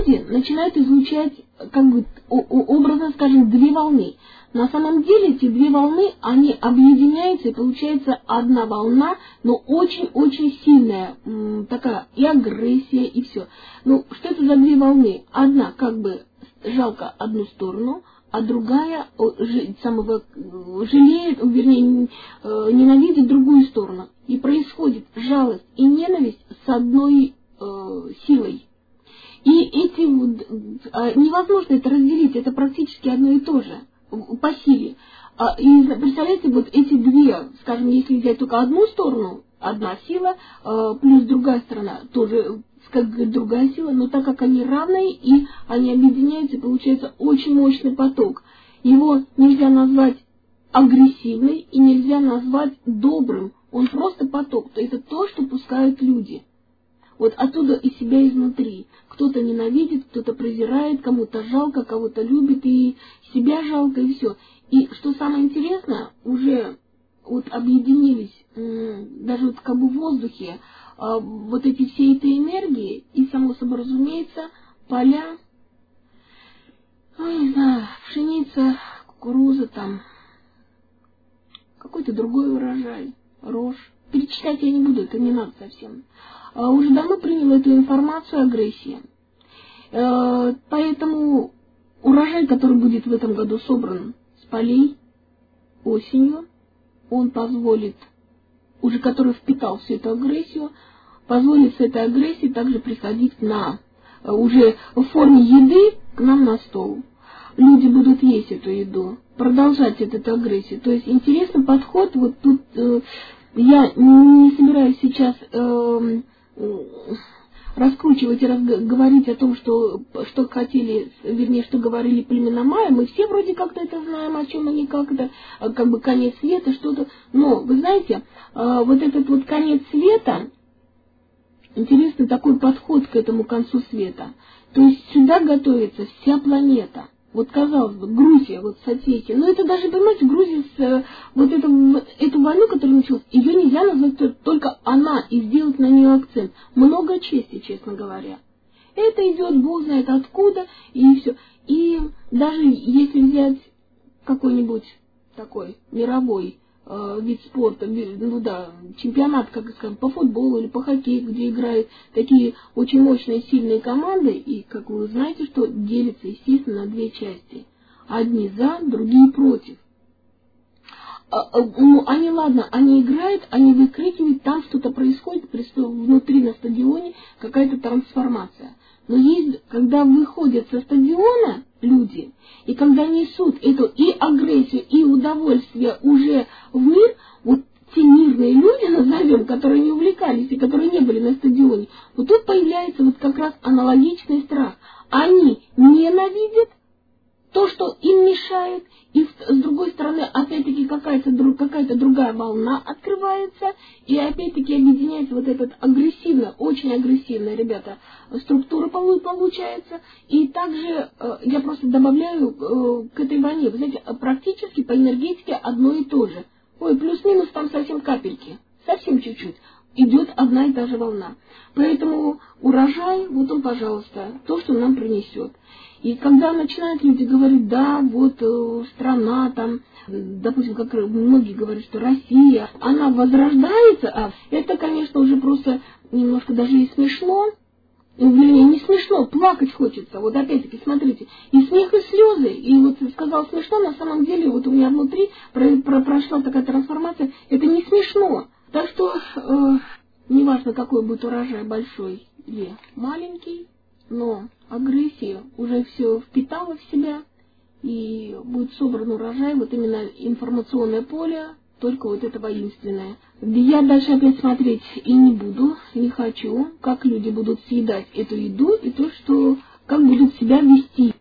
люди начинают излучать, как бы, образно скажем, две волны. На самом деле эти две волны, они объединяются, и получается одна волна, но очень-очень сильная, такая и агрессия, и все. Ну, что это за две волны? Одна, как бы, жалко одну сторону, а другая жалеет, вернее, ненавидит другую сторону. И происходит жалость и ненависть с одной силой. И эти невозможно это разделить, это практически одно и то же по силе. И представляете, вот эти две, скажем, если взять только одну сторону, одна сила, плюс другая сторона, тоже как другая сила, но так как они равные, и они объединяются, получается очень мощный поток. Его нельзя назвать агрессивный и нельзя назвать добрым, он просто поток, то это то, что пускают люди. Вот оттуда из себя изнутри. Кто-то ненавидит, кто-то презирает, кому-то жалко, кого-то любит, и себя жалко, и все. И что самое интересное, уже вот объединились, даже вот как бы в воздухе, вот эти все эти энергии, и само собой разумеется, поля, не знаю, пшеница, кукуруза там, какой-то другой урожай, рожь. Перечитать я не буду, это не надо совсем. Уже давно приняла эту информацию агрессии. Поэтому урожай, который будет в этом году собран с полей осенью, он позволит, уже который впитал всю эту агрессию, позволит с этой агрессией также приходить уже в форме еды к нам на стол. Люди будут есть эту еду, продолжать эту агрессию. То есть интересный подход, вот тут я не собираюсь сейчас раскручивать и говорить о том, что хотели, вернее, что говорили племена майя. Мы все вроде как-то это знаем, о чем они как-то, как бы конец света, что-то. Но, вы знаете, вот этот вот конец света, интересный такой подход к этому концу света. То есть сюда готовится вся планета. Вот, казалось бы, Грузия, вот соцсети, но это даже, понимаете, Грузия, вот эту войну, которая началась, ее нельзя назвать только она и сделать на нее акцент. Много чести, честно говоря. Это идет, Бог знает откуда, и все. И даже если взять какой-нибудь такой мировой вид спорта, чемпионат, как скажем, по футболу или по хоккею, где играют такие очень мощные, сильные команды, и, как вы знаете, что делится, естественно, на две части. Одни за, другие против. Они играют, они выкрикивают, там что-то происходит, внутри на стадионе какая-то трансформация. Но есть, когда выходят со стадиона люди, и когда несут эту и агрессию, и удовольствие уже в мир, вот те мирные люди, назовем, которые не увлекались и которые не были на стадионе, вот тут появляется вот как раз аналогичный страх. Они ненавидят то, что им мешает, и с другой стороны, опять-таки, какая-то другая волна открывается, и опять-таки объединяется вот эта агрессивная, очень агрессивная, ребята, структура получается. И также я просто добавляю к этой войне, вы знаете, практически по энергетике одно и то же. Ой, плюс-минус там совсем капельки, совсем чуть-чуть. Идет одна и та же волна. Поэтому урожай, вот он, пожалуйста, то, что нам принесет. И когда начинают люди говорить, да, вот страна там, допустим, как многие говорят, что Россия, она возрождается, это, конечно, уже просто немножко даже и смешно. Вернее, не смешно, плакать хочется. Вот опять-таки, смотрите, и смех, и слезы. И вот сказал смешно, на самом деле, вот у меня внутри прошла такая трансформация, это не смешно. Так что, неважно, какой будет урожай, большой или маленький, но агрессия уже все впитала в себя, и будет собран урожай, вот именно информационное поле, только вот это воинственное. Я дальше опять смотреть и не буду, не хочу, как люди будут съедать эту еду, и то, что как будут себя вести.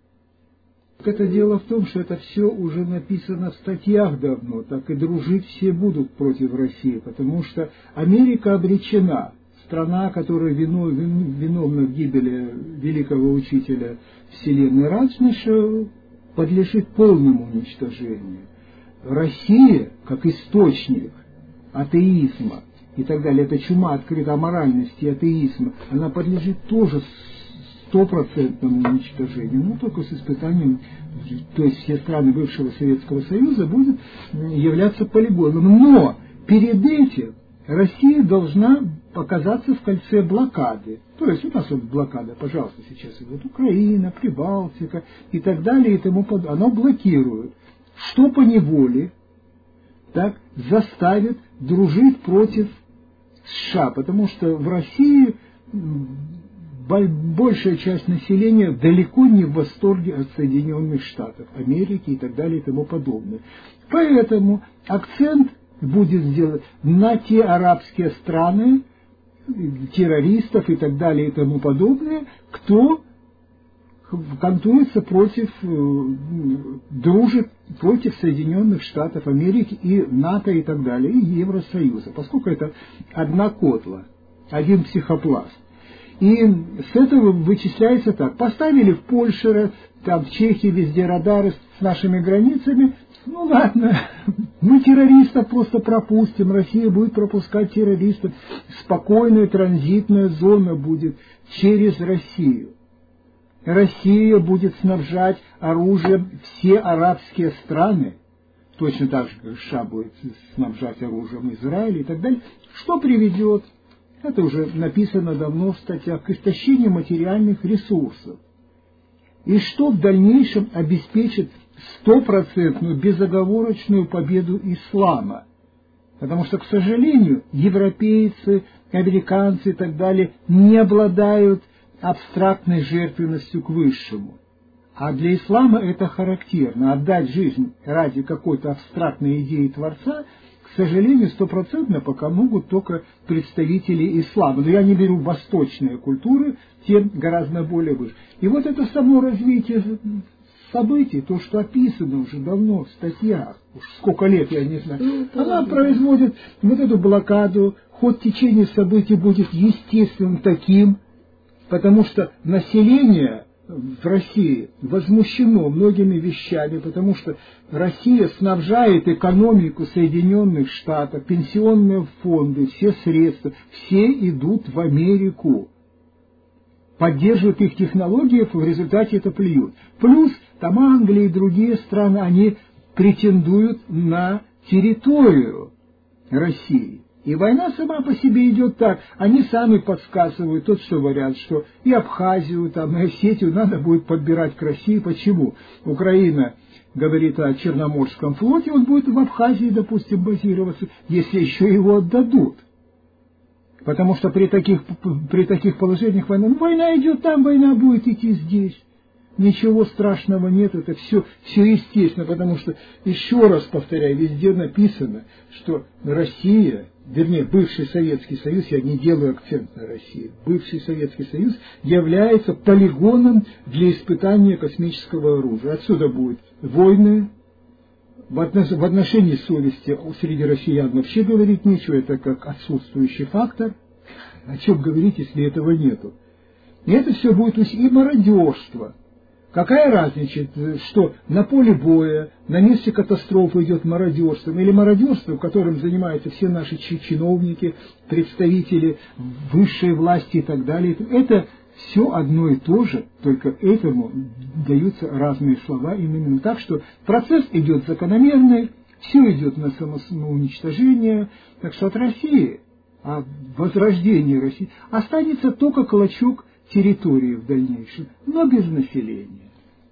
Это дело в том, что это все уже написано в статьях давно, так и дружить все будут против России, потому что Америка обречена. Страна, которая виновна в гибели великого учителя Вселенной Раджниша, подлежит полному уничтожению. Россия, как источник атеизма и так далее, это чума открытой аморальности и атеизма, она подлежит тоже стопроцентному уничтожению, но только с испытанием, то есть все страны бывшего Советского Союза будут являться полигоном. Но перед этим Россия должна оказаться в кольце блокады. То есть у нас вот блокада, пожалуйста, сейчас идет Украина, Прибалтика и так далее и тому подобное. Оно блокирует, что поневоле так заставит дружить против США, потому что в России большая часть населения далеко не в восторге от Соединенных Штатов Америки и так далее и тому подобное. Поэтому акцент будет сделан на те арабские страны, террористов и так далее и тому подобное, кто контуется против, дружит против Соединенных Штатов Америки и НАТО и так далее, и Евросоюза, поскольку это одна котла, один психопласт. И с этого вычисляется так. Поставили в Польше, там в Чехии везде радары с нашими границами. Ну ладно, мы террористов просто пропустим, Россия будет пропускать террористов. Спокойная транзитная зона будет через Россию. Россия будет снабжать оружием все арабские страны, точно так же, как США будет снабжать оружием Израиль и так далее, что приведет, это уже написано давно в статьях, к истощению материальных ресурсов, и что в дальнейшем обеспечит стопроцентную безоговорочную победу ислама. Потому что, к сожалению, европейцы, американцы и так далее не обладают абстрактной жертвенностью к высшему. А для ислама это характерно. Отдать жизнь ради какой-то абстрактной идеи Творца, к сожалению, стопроцентно пока могут только представители ислама. Но я не беру восточные культуры, те гораздо более выше. И вот это само развитие событий, то, что описано уже давно в статьях, уж сколько лет, я не знаю, она производит вот эту блокаду, ход течения событий будет естественным таким, потому что население в России возмущено многими вещами, потому что Россия снабжает экономику Соединенных Штатов, пенсионные фонды, все средства, все идут в Америку, поддерживают их технологии, в результате это плюют. Плюс там Англия и другие страны, они претендуют на территорию России. И война сама по себе идет так. Они сами подсказывают, тот, что говорят, что и Абхазию, там, и Осетию надо будет подбирать к России. Почему? Украина говорит о Черноморском флоте, он будет в Абхазии, допустим, базироваться, если еще его отдадут. Потому что при таких положениях война идет там, война будет идти здесь. Ничего страшного нет, это все естественно, потому что, еще раз повторяю, везде написано, что Россия, вернее, бывший Советский Союз, я не делаю акцент на России, бывший Советский Союз является полигоном для испытания космического оружия. Отсюда будут войны, в отношении совести среди россиян вообще говорить нечего, это как отсутствующий фактор. О чем говорить, если этого нету? И это все будет и мародерство. Какая разница, что на поле боя, на месте катастрофы идет мародерство, или мародерство, которым занимаются все наши чиновники, представители высшей власти и так далее. Это все одно и то же, только этому даются разные слова именно так, что процесс идет закономерный, все идет на самоуничтожение, так что от России, от возрождения России, останется только клочок территории в дальнейшем, но без населения.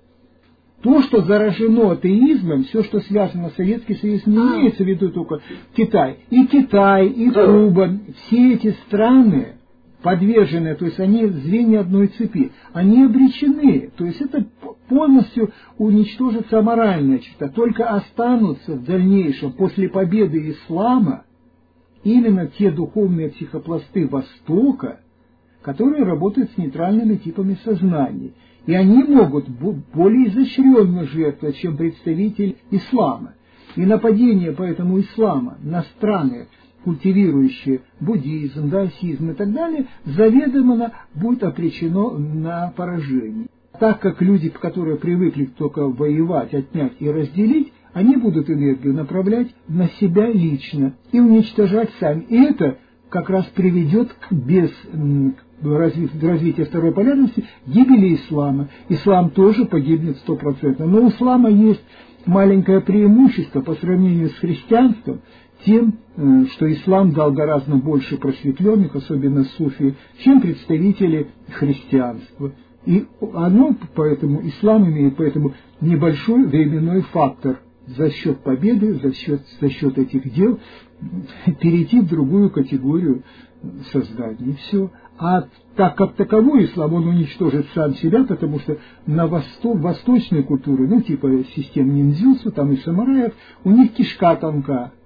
То, что заражено атеизмом, все, что связано с Советским Союзом, не имеется в виду только Китай. И Китай, и Куба, все эти страны подвержены, то есть они звенья одной цепи, они обречены, то есть это полностью уничтожится аморальная черта, только останутся в дальнейшем, после победы ислама, именно те духовные психопласты Востока, которые работают с нейтральными типами сознания. И они могут более изощренно жертвовать, чем представитель ислама. И нападение поэтому ислама на страны, культивирующие буддизм, даосизм и так далее, заведомо будет обречено на поражение. Так как люди, которые привыкли только воевать, отнять и разделить, они будут энергию направлять на себя лично и уничтожать сами. И это как раз приведет к развития второй полярности, гибели ислама. Ислам тоже погибнет 100%. Но у ислама есть маленькое преимущество по сравнению с христианством, тем, что ислам дал гораздо больше просветленных, особенно суфии, чем представители христианства. И оно, поэтому, ислам имеет поэтому небольшой временной фактор за счет победы, за счет этих дел перейти в другую категорию создания. И все. А так как таковой ислам, он уничтожит сам себя, потому что на восточной культуре, ну типа систем ниндзюцу, там и самураев, у них кишка тонка.